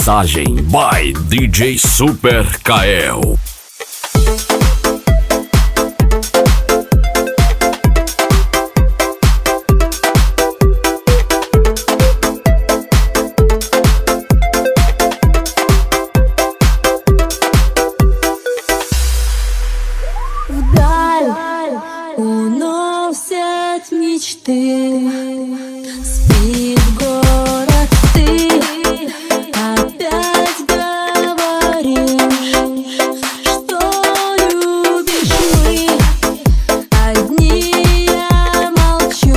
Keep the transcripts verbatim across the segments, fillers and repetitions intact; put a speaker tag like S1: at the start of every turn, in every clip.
S1: Mixagem by D J Super Kael.
S2: Вдаль уносят мечты, спит город, ты опять говоришь, что любишь мы. Одни я молчу,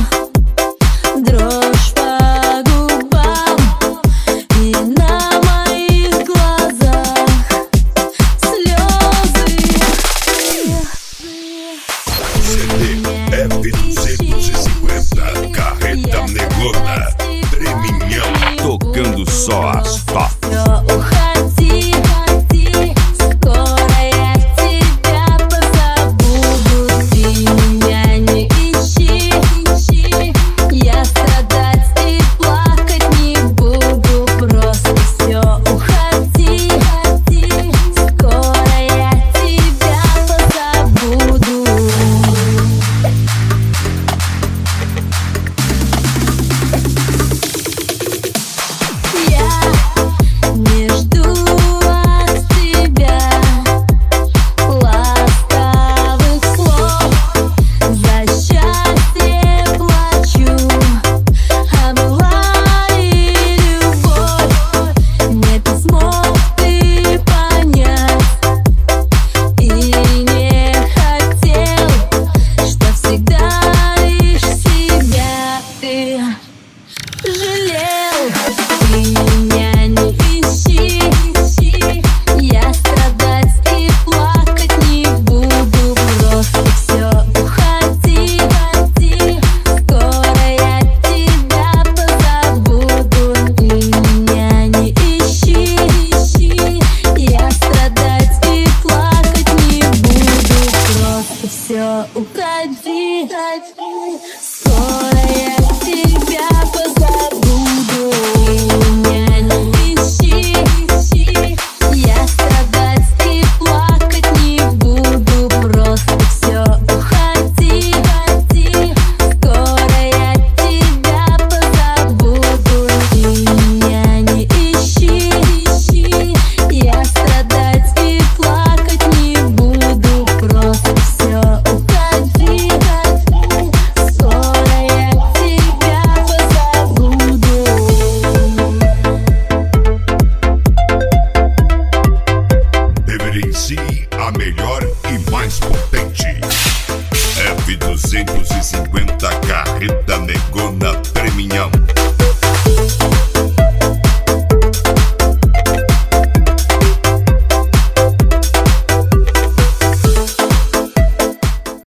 S2: дрожь по губам, и на моих глазах слезы.
S3: эф двести cinquenta, carreta negona, treminhão,
S1: Tocando só as top.
S2: Уходи, уходи, скоро я тебя позабуду. Ты меня не ищи, ищи, я страдать и плакать не буду. Просто все, уходи, уходи, скоро я тебя позабуду. Я не жду от тебя ласковых слов, за счастье плачу, а была ли любовь? Нет, не смог ты понять и не хотел, что всегда лишь себя ты жалел. Ты меня не ищи, ищи, я страдать и плакать не буду. Просто все, уходи, уходи, скоро я тебя позабуду. Ты меня не ищи, ищи, я страдать и плакать не буду. Просто все, уходи, уходи, скоро я тебя позабуду. Меня не ищи, ищи, я страдать и плакать не буду. Просто все, уходи, уходи, скоро я тебя позабуду. Ты меня не ищи, ищи, я страдать и плакать не буду. Просто все, уходи, уходи, скоро я тебя позабуду.
S3: Reverencie a melhor e mais popular